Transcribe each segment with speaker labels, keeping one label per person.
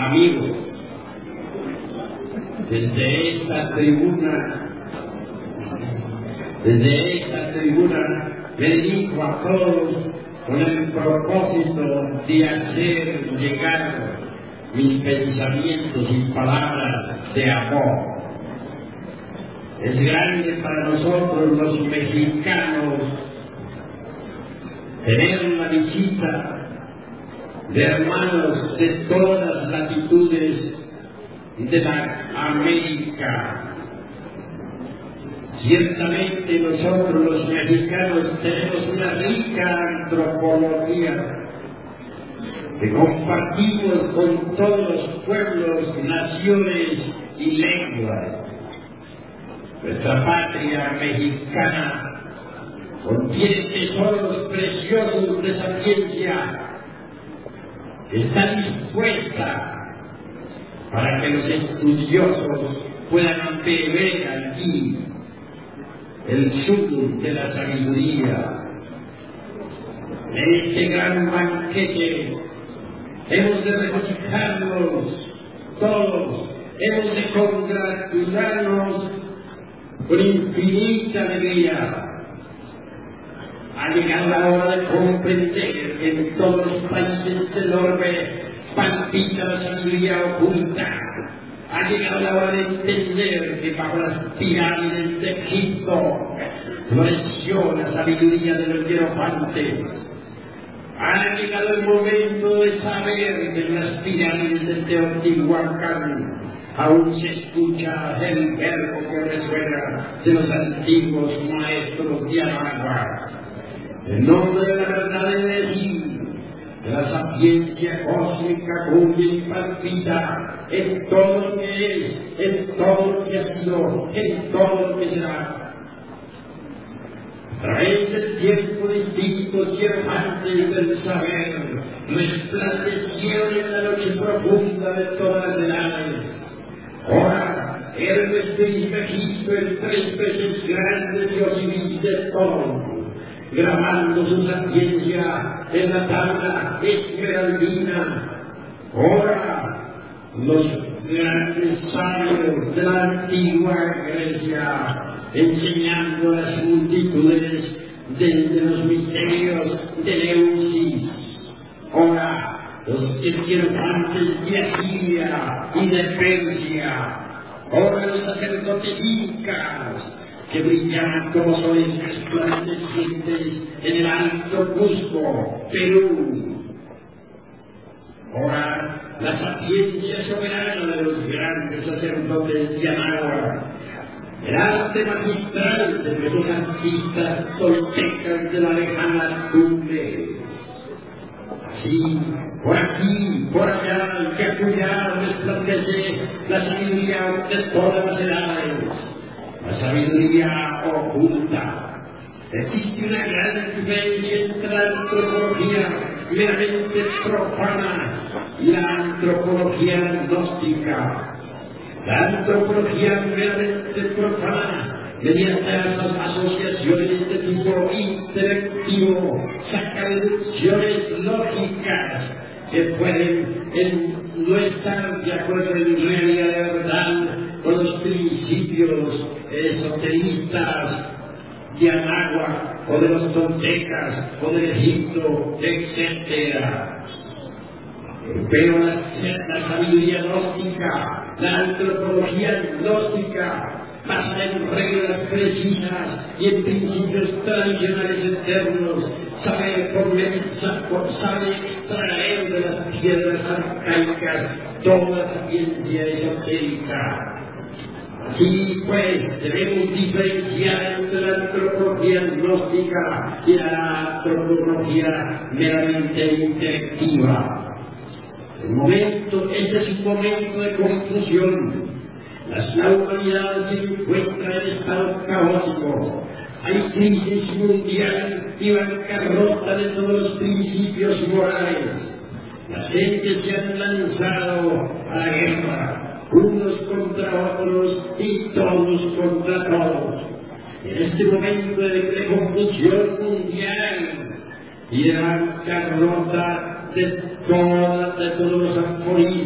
Speaker 1: amigos, desde esta tribuna me dirijo a todos con el propósito de hacer llegar mis pensamientos y palabras de amor. Es grande para nosotros los mexicanos tener la visita de hermanos de todas las latitudes de la América. Ciertamente nosotros los mexicanos tenemos una rica antropología que compartimos con todos los pueblos, naciones y lenguas. Nuestra patria mexicana contiene tesoros preciosos de sapiencia que está dispuesta para que los estudiosos puedan beber aquí el sur de la sabiduría. En este gran banquete hemos de regocijarnos todos, hemos de congratularnos con infinita alegría. Ha llegado la hora de comprender que en todos los países del orbe palpita la sabiduría oculta. Ha llegado la hora de entender que bajo las pirámides de Egipto floreció la sabiduría de los hierofantes. Ha llegado el momento de saber que en las pirámides de Teotihuacán aún se escucha el verbo que resuena de los antiguos maestros de Anagua. En nombre de la verdad de decir, de la sapiencia cósmica cuya y palpita en todo lo que es, en todo lo que ha sido, en todo lo que será. A través del tiempo distintos y errantes del saber, resplandecieron en la noche profunda de todas las edades. Ahora, Hermes Trismegisto, el 3 veces grande Dios y de todo, grabando su sapiencia en la tabla esmeraldina. Ahora, los grandes sabios de la antigua Grecia, enseñando a las multitudes desde los misterios de Leusis. Ahora, los hierofantes de Asiria y de Persia. Ahora, los sacerdotes incas, que brillaban como soles resplandecientes en el alto Cusco, Perú. Ahora, la sapiencia soberana de los grandes sacerdotes de Anáhuac, el arte magistral de los artistas toltecas de la lejana cumbre. Así, por aquí, por allá, que acullá resplandece la sabiduría de todas las edades, la sabiduría oculta. Existe una gran diferencia entre la antropología meramente profana y la antropología gnóstica. La antropología meramente profana, mediante las asociaciones de tipo intelectivo, saca deducciones lógicas que pueden no estar de acuerdo en realidad de verdad con los principios esoteristas de Anáhuac o de los toltecas o del Egipto, etc. Pero la sabiduría gnóstica, la antropología gnóstica, basa en reglas precisas y en principios tradicionales eternos, sabe extraer de las piedras arcaicas toda la ciencia esotérica. Así pues, debemos diferenciar entre la antropología gnóstica y la antropología meramente intelectiva. Este es un momento de confusión. La humanidad se encuentra en estado caótico. Hay crisis mundial y bancarrota de todos los principios morales. Las gentes se han lanzado a la guerra, unos contra otros y todos contra todos. En este momento de confusión mundial y de bancarrota de todos los aforismos y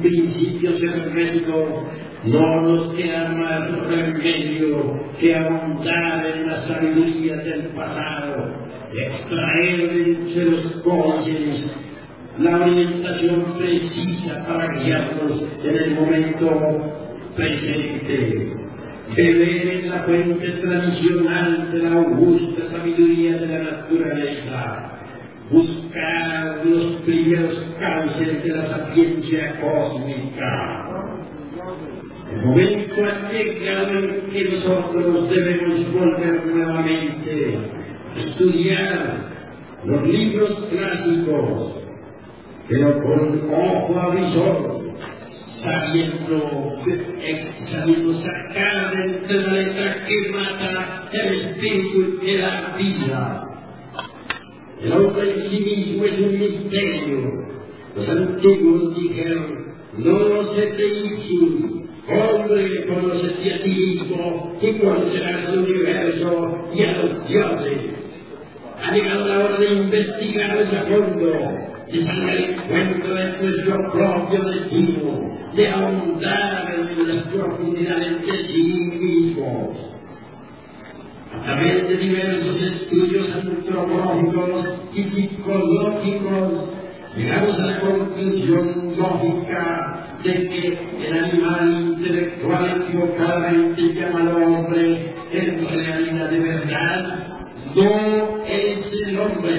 Speaker 1: principios herméticos, no nos queda más remedio que ahondar en la sabiduría del pasado, extraer de entre los códices la orientación precisa para guiarnos en el momento presente. Beber en la fuente tradicional de la augusta sabiduría de la naturaleza. Buscar los primeros cauces de la sapiencia cósmica. El momento ha llegado en que nosotros debemos volver nuevamente a estudiar los libros clásicos, pero con ojo avisor, sabiendo sacar de entre la letra que mata el espíritu que da vida. El hombre en sí mismo es un misterio. Los antiguos dijeron: no se te inicie, hombre, conócete a ti mismo y conocerás el universo y a los dioses. Ha llegado la hora de investigar a fondo, de salir al encuentro de nuestro propio destino, de ahondar en las profundidades de sí mismos. A través de diversos estudios antropológicos y psicológicos, llegamos a la conclusión lógica de que el animal intelectual equivocadamente llamado hombre, en realidad de verdad, no es el hombre.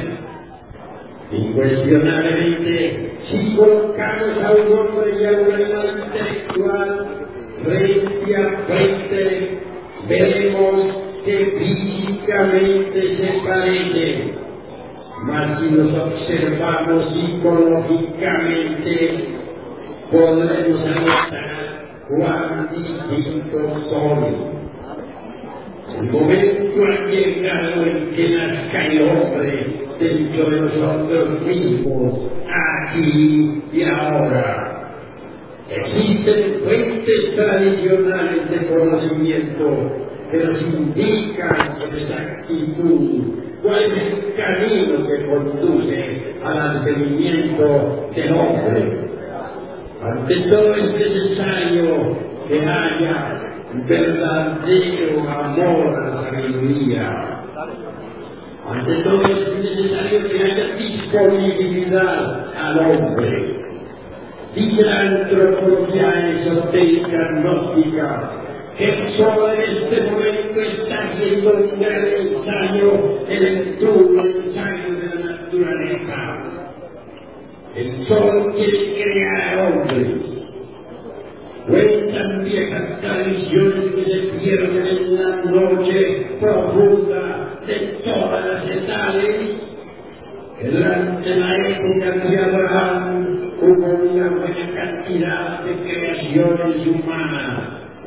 Speaker 1: Incuestionablemente, si colocamos a un hombre y a un animal intelectual frente a frente, veremos que físicamente se parecen, mas si los observamos psicológicamente, podremos anotar cuán distintos son. El momento ha llegado en que nazca el hombre dentro de nosotros mismos, aquí y ahora. Existen fuentes tradicionales de conocimiento que nos indican con exactitud cuál es el camino que conduce al advenimiento del hombre. Ante todo es necesario que haya verdadero amor a la sabiduría. Ante todo es necesario que haya disponibilidad al hombre. Dice la antropología esotérica gnóstica que solo en este momento está haciendo un gran ensayo en el duro ensayo de la naturaleza. El sol quiere crear hombres. Cuentan viejas tradiciones que se pierden en la noche profunda de todas las edades, que durante la época de Abraham hubo una buena cantidad de creaciones humanas.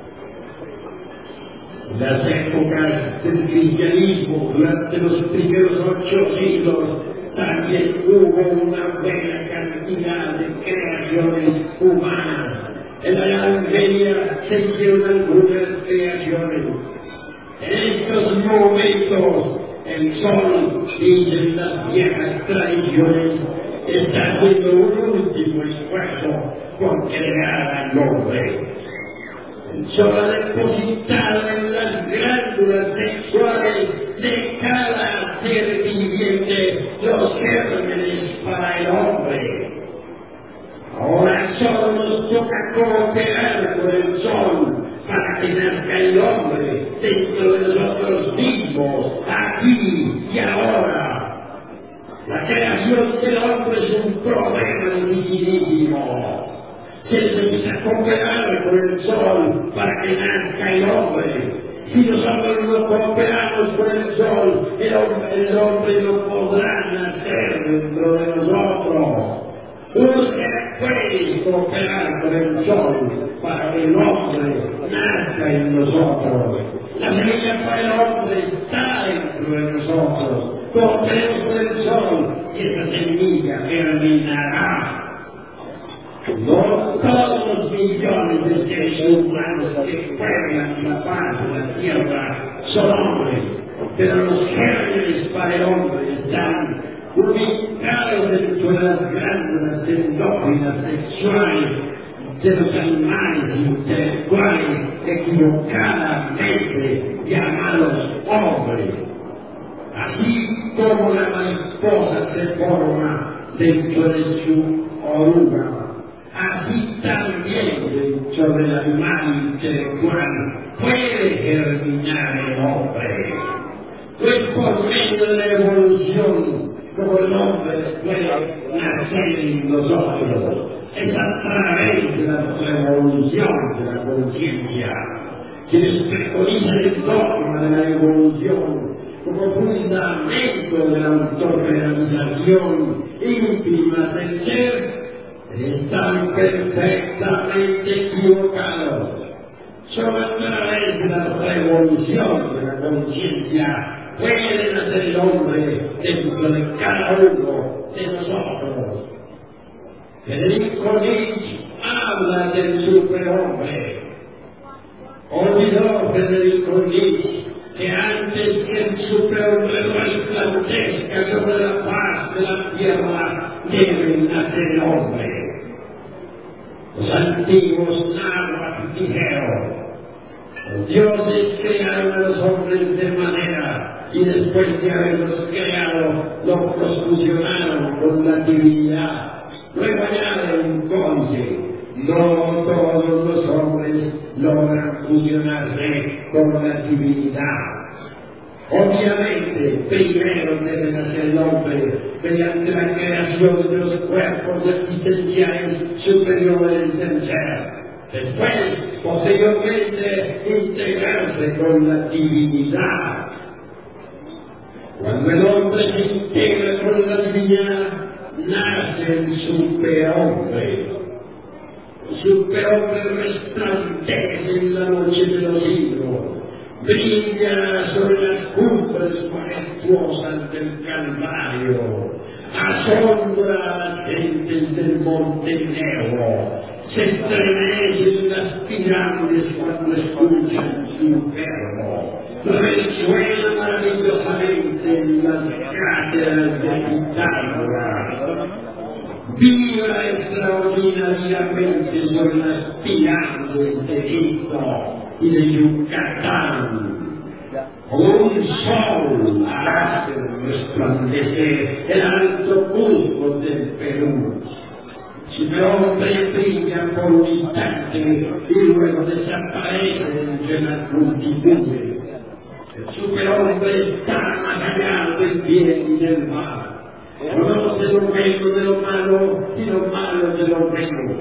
Speaker 1: En las épocas del cristianismo, durante los primeros 8 siglos, también hubo una buena cantidad de creaciones humanas. En la Edad Media se hicieron algunas creaciones. En estos momentos, el sol, dicen las viejas tradiciones, está haciendo un último esfuerzo por crear al hombre. El sol ha depositado en las glándulas sexuales de cada ser viviente los gérmenes para el hombre. Ahora solo nos toca cooperar con el sol para que nazca el hombre dentro de nosotros mismos, aquí y ahora. La creación del hombre es un problema dificilísimo. Se necesita cooperar con el sol para que nazca el hombre. Si nosotros no cooperamos con el sol, el hombre no podrá nacer dentro de nosotros. Usted puede cooperar con el sol para que el hombre nazca en nosotros. La semilla para el hombre está dentro de nosotros. Cooperemos con el sol y esa semilla germinará. No todos los millones de seres humanos que pueblan la paz de la tierra son hombres, pero los gérmenes para el hombre están ubicados dentro de las glándulas endógenas sexuales de los animales intelectuales equivocadamente llamados hombres. Así como la mariposa se forma dentro de su oruga, así también dentro del animal intelectual puede germinar el hombre. Pues por medio de la evolución, como el hombre puede nacer en nosotros, es a través de la revolución de la conciencia, quienes preconizan el dogma de la evolución como fundamento de la autorrealización íntima del ser, están perfectamente equivocados. Solo a través de la revolución de la conciencia puede nacer el hombre dentro de cada uno de nosotros. Federico Nietzsche habla del superhombre. Olvidó Federico Nietzsche que antes que el superhombre resplandezca sobre la faz de la tierra, debe nacer el hombre. Los antiguos náhuatl dijeron: los dioses crearon a los hombres de madera y después de haberlos creado, los fusionaron con la divinidad. Luego añaden entonces: no todos los hombres logran fusionarse con la divinidad. Obviamente, primero debe nacer el hombre mediante la creación de los cuerpos existenciales superiores del ser. Después, posteriormente, integrarse con la divinidad. Cuando el hombre se integra con la divinidad, nace el superhombre. El superhombre resplandece en la noche de los siglos, brilla sobre las cumbres majestuosas del Calvario, asombra a las gentes del Monte Negro, se estremecen las pirámides cuando escuchan su verbo, resuena maravillosamente en las cráteras de Pitágoras, vibra extraordinariamente sobre las pirámides de Egipto y de Yucatán. Como un sol hace resplandecer el alto Cusco del Perú. El superhombre brilla por un instante y luego desaparece entre las multitudes. El superhombre está más allá del bien y del mal. Conoce lo bueno de lo malo y lo malo de lo bueno.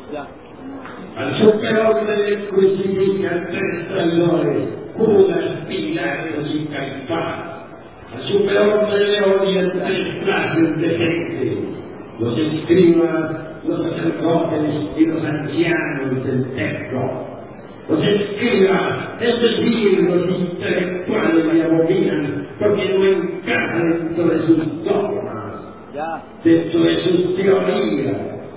Speaker 1: Al superhombre le crucifican 3 traidores: Judas, Pilatos y Caifás. Al superhombre le odian 3 clases de gente: los escribas, los sacerdotes y los ancianos del templo. Los escribas, es decir, los intelectuales, le abominan porque no encajan dentro de sus dogmas, dentro de sus teorías.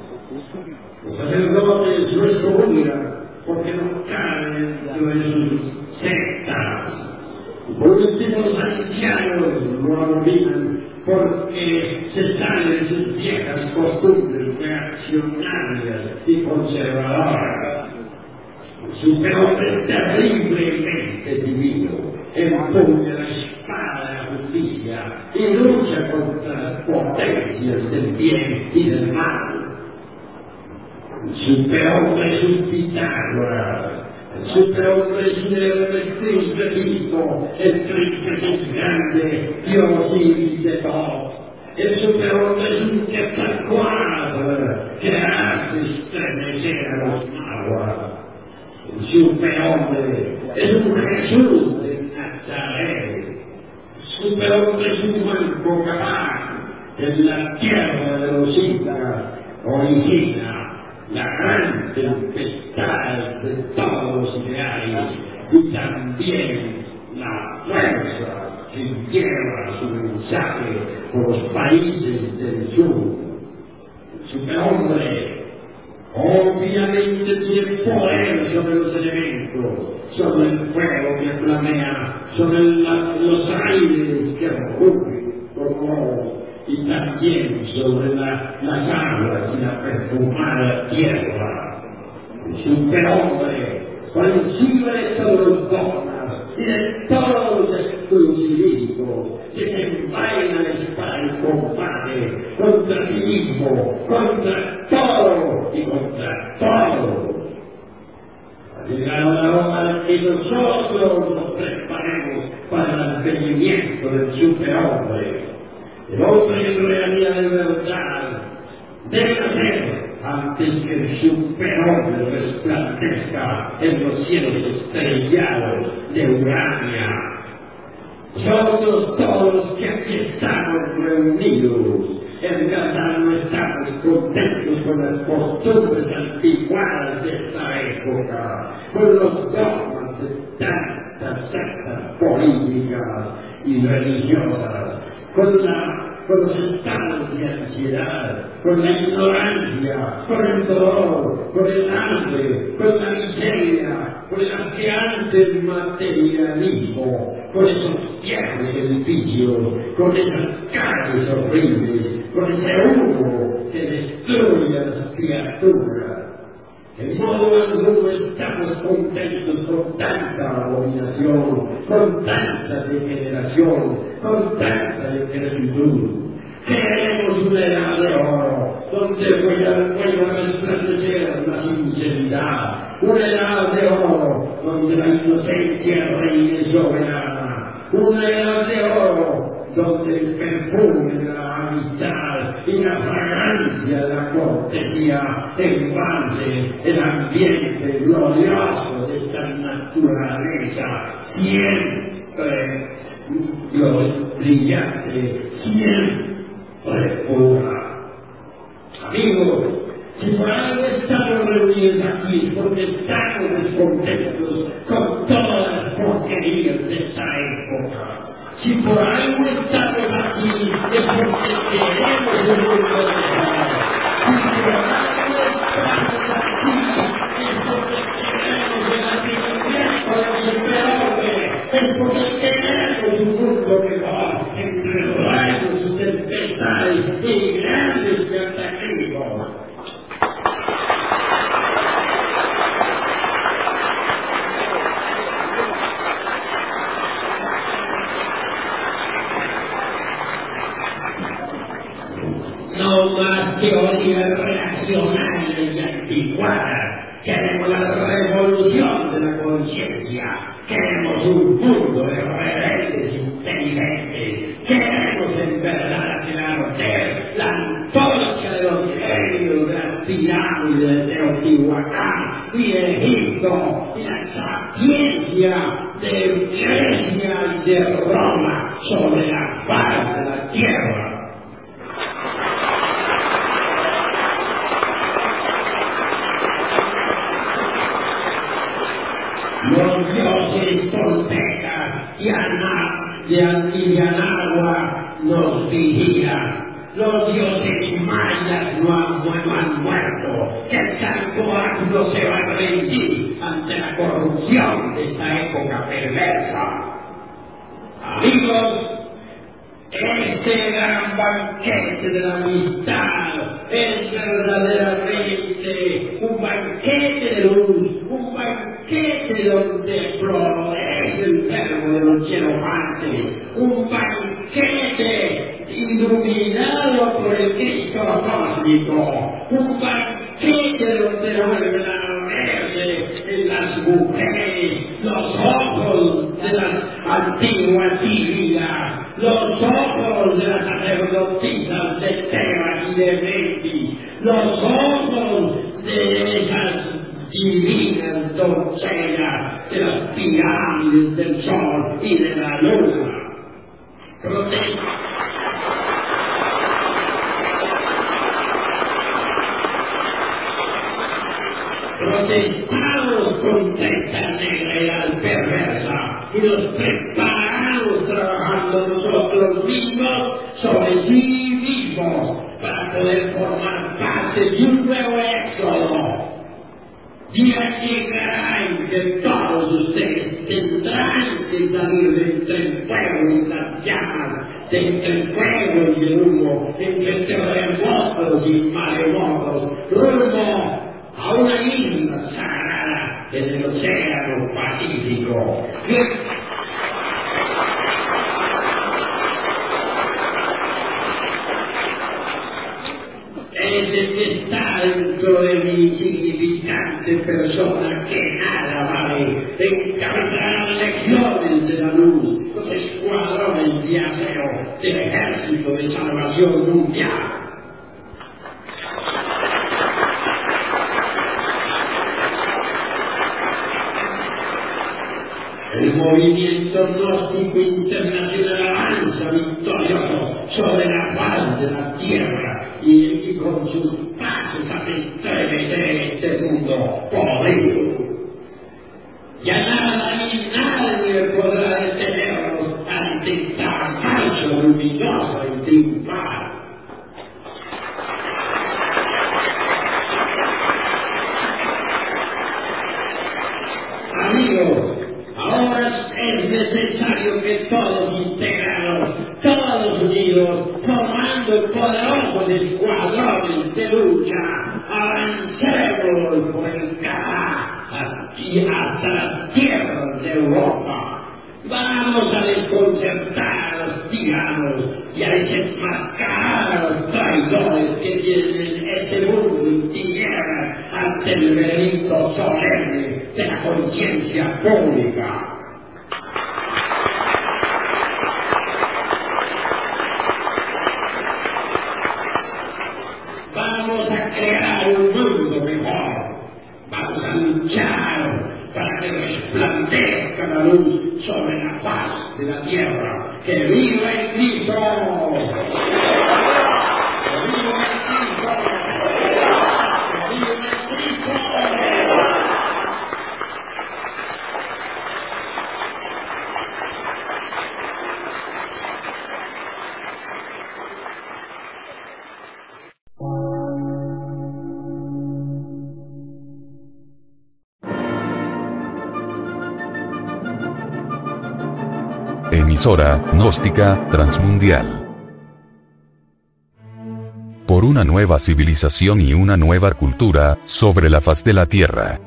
Speaker 1: Los sacerdotes lo excomulgan porque no caben dentro de sus sectas. Y por último, los ancianos lo abominan porque se salen de sus viejas costumbres reaccionarias y conservadoras. El superhombre es terriblemente divino, empuña la espada de la justicia y lucha contra las potencias del bien y del mal. El superhombre es un Pitágoras. El superhombre es un Cristo de Cristo, el Cristo es grande, Dios y de todo. El superhombre es un Quetzalcóatl que hace estremecer a los náhuatl. El superhombre es un Jesús de Nazaret. El superhombre es un Juan Cabal que en la tierra de los incas origina la gran tempestad de todos los ideales y también la fuerza que lleva su mensaje por los países del sur. El superhombre obviamente tiene poder sobre los elementos, sobre el fuego que flamea, sobre los aires que rugen como y también sobre las aguas y la perfumada tierra. superhombre, por encima de todos los dogmas y de todos los exclusivismos que se envainan para el combate contra sí mismo, contra todo y contra todos. Ha llegado la hora de que nosotros nos preparemos para el advenimiento del superhombre. El hombre en realidad de verdad debe nacer antes que el superhombre resplandezca en los cielos estrellados de Urania. Nosotros todos los que aquí estamos reunidos, en verdad no estamos contentos con las costumbres antiguadas de esta época, con los dogmas de tantas sectas políticas y religiosas, con los estados de ansiedad, con la ignorancia, con el dolor, con el hambre, con la miseria, con el asqueante materialismo, con esos viejos edificios, con esas calles horribles, con ese humo que destruye a las criaturas. En modo alguno estamos contentos con tanta abominación, con tanta degeneración, con tanta decrepitud. Queremos una edad de oro, donde vuelva a resplandecer la sinceridad, una edad de oro, donde la inocencia reine soberana, una edad de oro, donde el perfume de la amistad y la fragancia de la cortesía embalse el ambiente glorioso de esta naturaleza, siempre brillante, siempre pura. Amigos, si por algo estamos reunidos aquí, es porque estamos descontentos con todas las porquerías de esta época. Si por algo estamos aquí, es porque queremos un mundo mejor. Si por algo estamos aquí, es porque queremos el advenimiento del superhombre. Es porque queremos un mundo mejor, entre rayos, tempestades y grandes cataclismos. No más teorías reaccionarias y anticuadas. Queremos la revolución de la conciencia. Queremos un mundo de rebeldes inteligentes. Queremos en verdad hacer arder la antorcha de los genios de las pirámides de Teotihuacán y de Egipto y la sapiencia de Grecia y de Roma sobre la faz de la tierra. Los dioses toltecas y Antivianagua nos vigilan. Los dioses mayas no han muerto. El Calcoagno se va a rendir ante la corrupción de esta época perversa. Amigos, este gran banquete de la amistad es verdaderamente un banquete de luz, un banquete donde florece el verbo de los hierofantes, un banquete iluminado por el Cristo cósmico, un banquete donde vuelven a verse en las mujeres los ojos de las antiguas Lidias, los ojos de las sacerdotisas de Tebas y de Memphis, los ojos de esas divinas doncellas de las pirámides del sol y de la luna. Protestamos contra esta negra perversa y nos preparamos trabajando nosotros mismos sobre sí mismos para poder formar parte de un nuevo éxodo. Día llegará en que todos ustedes tendrán que salir de entre el fuego y las llamas, de entre el fuego y el humo, entre terremotos y maremotos, rumbo a una isla pacífico. Es el que está dentro de mi insignificante persona que nada vale, encargará las legiones de la luz, los escuadrones de acero del ejército de salvación mundial. El movimiento gnóstico internacional avanza victorioso sobre la faz de la tierra y con sus pasos hace estremecer este mundo podrido. Ya nada ni nadie podrá detenernos ante esta marcha luminosa y triunfal. Amigos, ahora es necesario que todos integrados, todos unidos, formando poderosos escuadrones de lucha, avancemos por el Canadá y hasta las tierras de Europa. Vamos a desconcertar a los tiranos y a desenmascarar a los traidores que tienen este mundo en tinieblas ante el veredicto solemne de la conciencia pública. Vamos a crear un mundo mejor. Vamos a luchar para que resplandezca la luz sobre la faz de la tierra. ¡Que viva el Cristo! ¡Que viva el Cristo! ¡Que viva el Cristo!
Speaker 2: Emisora gnóstica transmundial. Por una nueva civilización y una nueva cultura sobre la faz de la Tierra.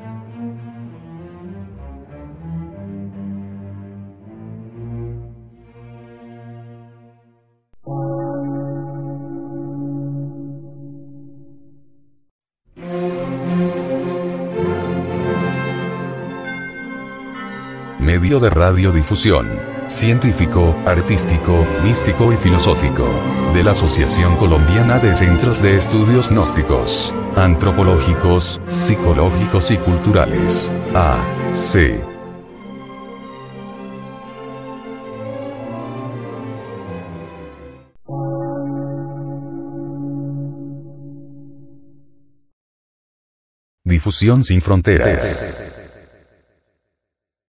Speaker 2: Medio de radiodifusión, científico, artístico, místico y filosófico, de la Asociación Colombiana de Centros de Estudios Gnósticos, Antropológicos, Psicológicos y Culturales, AC. Difusión sin fronteras.